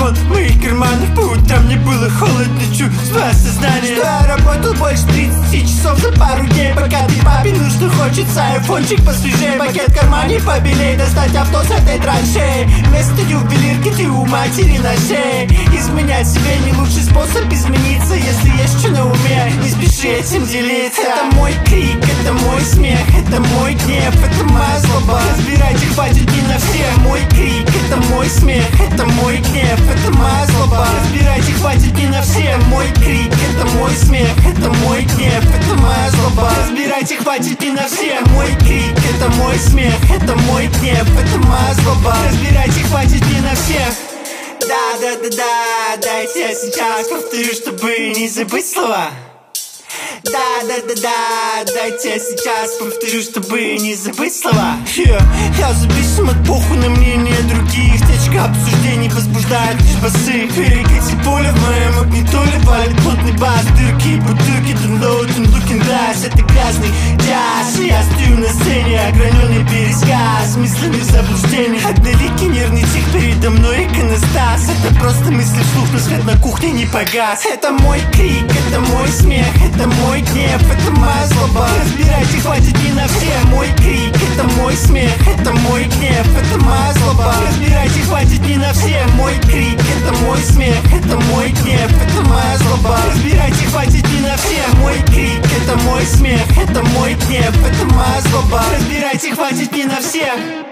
телефон в моих карманах. По утрам мне было холодно, чувство сознания, что я работал больше 30 часов за пару дней. Пока ты папе нужно, хочется айфончик посвежее, пакет в кармане побелей, достать авто с этой траншеи. Вместо ювелирки ты у матери на шее. Изменять себе не лучший способ измениться. Если есть что на уме, не спеши этим делиться. Это мой крик, это мой смех, это мой гнев, это моя злоба. Разбирайте, хватит не на всех. Мой крик, это мой смех, это мой гнев, это моя злоба. Разбирайте, хватит не на всех. Мой крик, это мой смех, это мой гнев, это моя злоба. Разбирайте, хватит не на всех. Мой крик, это мой смех, это мой гнев, это моя злоба. Разбирайте, хватит не на всех. Да, дайте я сейчас повторю, чтобы не забыть слова. Да, дайте я сейчас повторю, чтобы не забыть слова. Я зависим от похуй на мнение других. Течка обсуждений возбуждает лишь басы. Перекати поле в моем магнитоле, валит плотный бас. Дырки, бутылки, download and looking glass. Это грязный джаз, я стою на сцене, ограненный пересказ, мыслями заблуждений. Одноликий нервный тик, передо мной иконостас. Это просто мысли вслух, но свет на кухне не погас. Это мой крик, это мой смех, это мой гнев, это моя злоба. Разбирайте, хватит не на всех. Мой крик, это мой смех, это мой гнев, это моя злоба. Разбирайте, хватит не на всех. Мой крик, это мой смех, это мой гнев, это моя злоба. Разбирайте, хватит не на всех. Мой крик, это мой смех, это мой гнев, это моя злоба. Разбирайте, хватит не на всех.